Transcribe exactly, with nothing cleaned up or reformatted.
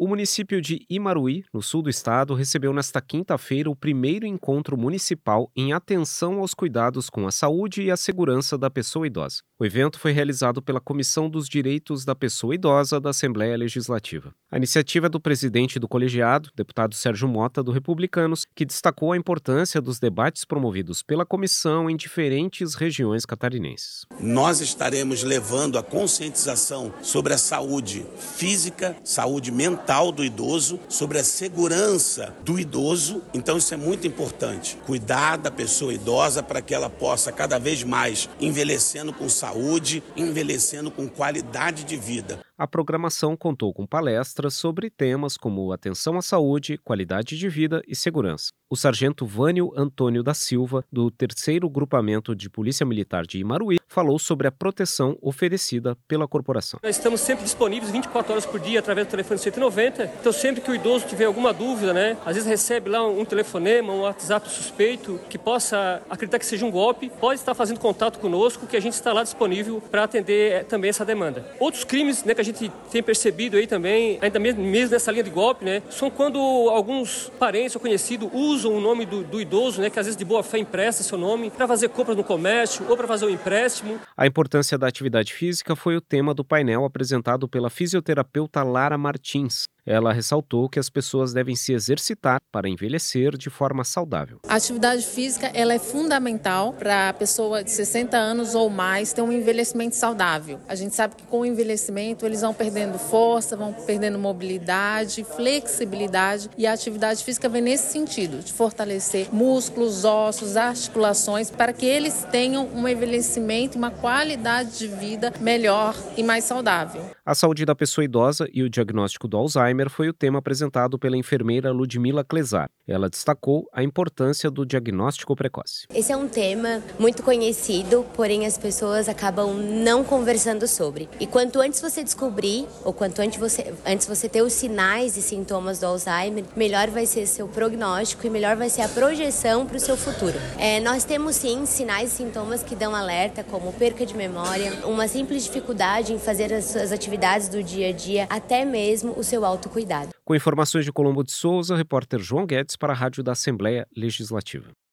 O município de Imaruí, no sul do estado, recebeu nesta quinta-feira o primeiro encontro municipal em atenção aos cuidados com a saúde e a segurança da pessoa idosa. O evento foi realizado pela Comissão dos Direitos da Pessoa Idosa da Assembleia Legislativa. A iniciativa é do presidente do colegiado, deputado Sérgio Mota, do Republicanos, que destacou a importância dos debates promovidos pela comissão em diferentes regiões catarinenses. Nós estaremos levando a conscientização sobre a saúde física, saúde mental do idoso, sobre a segurança do idoso. Então isso é muito importante. Cuidar da pessoa idosa para que ela possa cada vez mais envelhecendo com saúde, envelhecendo com qualidade de vida. A programação contou com palestras sobre temas como atenção à saúde, qualidade de vida e segurança. O sargento Vânio Antônio da Silva, do terceiro Grupamento de Polícia Militar de Imaruí, falou sobre a proteção oferecida pela corporação. Nós estamos sempre disponíveis vinte e quatro horas por dia através do telefone cento e noventa. Então sempre que o idoso tiver alguma dúvida, né, às vezes recebe lá um telefonema, um WhatsApp suspeito, que possa acreditar que seja um golpe, pode estar fazendo contato conosco, que a gente está lá disponível para atender também essa demanda. Outros crimes, né, que a gente tem percebido aí também, ainda mesmo, mesmo nessa linha de golpe, né, são quando alguns parentes ou conhecidos usam o nome do, do idoso, né, que às vezes de boa fé empresta seu nome, para fazer compras no comércio ou para fazer um empréstimo. A importância da atividade física foi o tema do painel apresentado pela fisioterapeuta Lara Martins. Ela ressaltou que as pessoas devem se exercitar para envelhecer de forma saudável. A atividade física ela é fundamental para a pessoa de sessenta anos ou mais ter um envelhecimento saudável. A gente sabe que com o envelhecimento eles vão perdendo força, vão perdendo mobilidade, flexibilidade, e a atividade física vem nesse sentido, de fortalecer músculos, ossos, articulações, para que eles tenham um envelhecimento e uma qualidade de vida melhor e mais saudável. A saúde da pessoa idosa e o diagnóstico do Alzheimer foi o tema apresentado pela enfermeira Ludmila Clesar. Ela destacou a importância do diagnóstico precoce. Esse é um tema muito conhecido, porém as pessoas acabam não conversando sobre. E quanto antes você descobrir, ou quanto antes você, antes você ter os sinais e sintomas do Alzheimer, melhor vai ser seu prognóstico e melhor vai ser a projeção para o seu futuro. É, nós temos sim sinais e sintomas que dão alerta, como perca de memória, uma simples dificuldade em fazer as suas atividades do dia a dia, até mesmo o seu autocuidado. Com informações de Colombo de Souza, repórter João Guedes para a Rádio da Assembleia Legislativa.